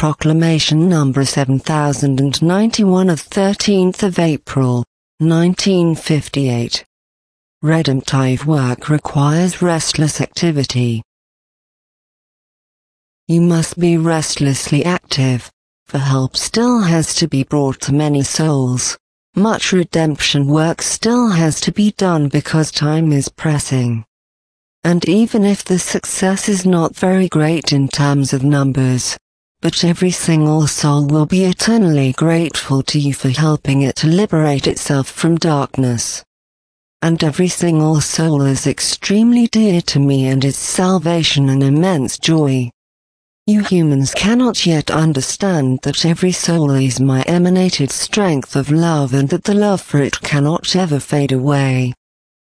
Proclamation number 7091 of 13th of April, 1958. Redemptive work requires restless activity. You must be restlessly active, for help still has to be brought to many souls. Much redemption work still has to be done because time is pressing. And even if the success is not very great in terms of numbers, but every single soul will be eternally grateful to you for helping it to liberate itself from darkness. And every single soul is extremely dear to me and its salvation an immense joy. You humans cannot yet understand that every soul is my emanated strength of love and that the love for it cannot ever fade away.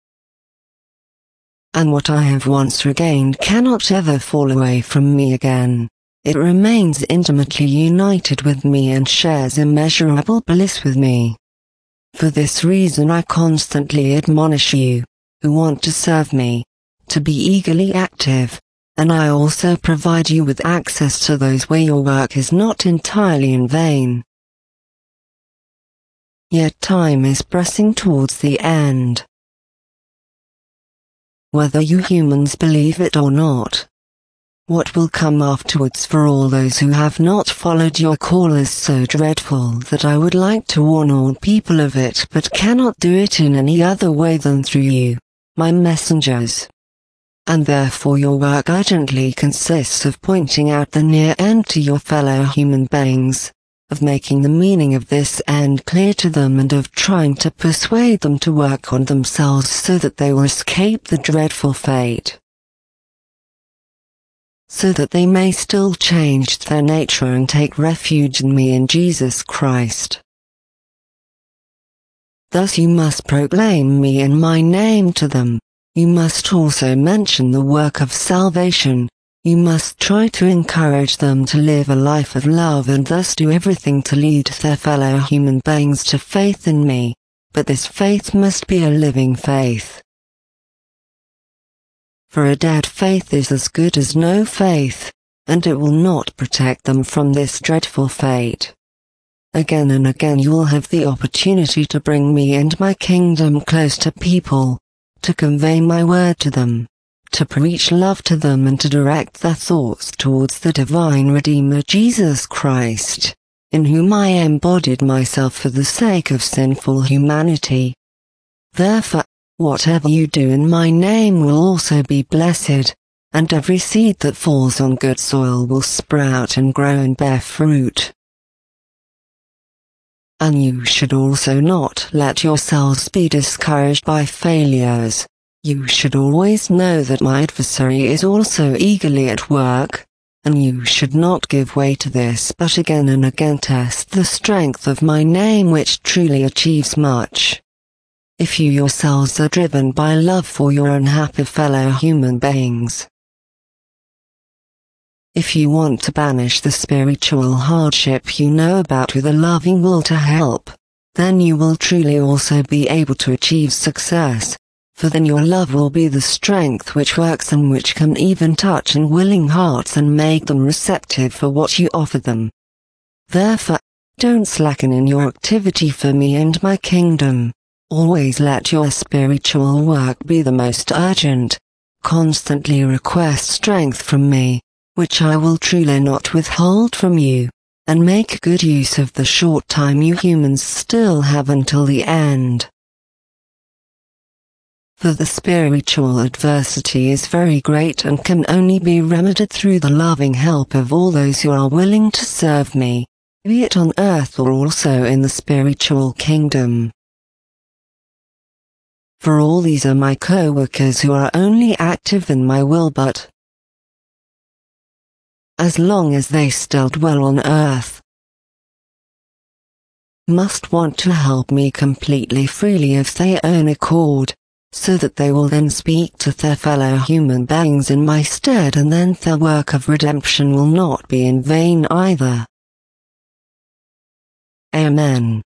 And what I have once regained cannot ever fall away from me again. It remains intimately united with me and shares immeasurable bliss with me. For this reason I constantly admonish you, who want to serve me, to be eagerly active, and I also provide you with access to those where your work is not entirely in vain. Yet time is pressing towards the end. Whether you humans believe it or not, what will come afterwards for all those who have not followed your call is so dreadful that I would like to warn all people of it but cannot do it in any other way than through you, my messengers. And therefore your work urgently consists of pointing out the near end to your fellow human beings, of making the meaning of this end clear to them and of trying to persuade them to work on themselves so that they will escape the dreadful fate. So that they may still change their nature and take refuge in me in Jesus Christ. Thus you must proclaim me in my name to them. You must also mention the work of salvation. You must try to encourage them to live a life of love and thus do everything to lead their fellow human beings to faith in me, but this faith must be a living faith. For a dead faith is as good as no faith, and it will not protect them from this dreadful fate. Again and again you will have the opportunity to bring me and my kingdom close to people, to convey my word to them, to preach love to them and to direct their thoughts towards the divine Redeemer Jesus Christ, in whom I embodied myself for the sake of sinful humanity. Therefore, whatever you do in my name will also be blessed, and every seed that falls on good soil will sprout and grow and bear fruit. And you should also not let yourselves be discouraged by failures. You should always know that my adversary is also eagerly at work, and you should not give way to this but again and again test the strength of my name which truly achieves much. If you yourselves are driven by love for your unhappy fellow human beings. If you want to banish the spiritual hardship you know about with a loving will to help, then you will truly also be able to achieve success, for then your love will be the strength which works and which can even touch unwilling hearts and make them receptive for what you offer them. Therefore, don't slacken in your activity for me and my kingdom. Always let your spiritual work be the most urgent. Constantly request strength from me, which I will truly not withhold from you, and make good use of the short time you humans still have until the end. For the spiritual adversity is very great and can only be remedied through the loving help of all those who are willing to serve me, be it on earth or also in the spiritual kingdom. For all these are my co-workers who are only active in my will but, as long as they still dwell on earth, must want to help me completely freely of their own accord, so that they will then speak to their fellow human beings in my stead and then their work of redemption will not be in vain either. Amen.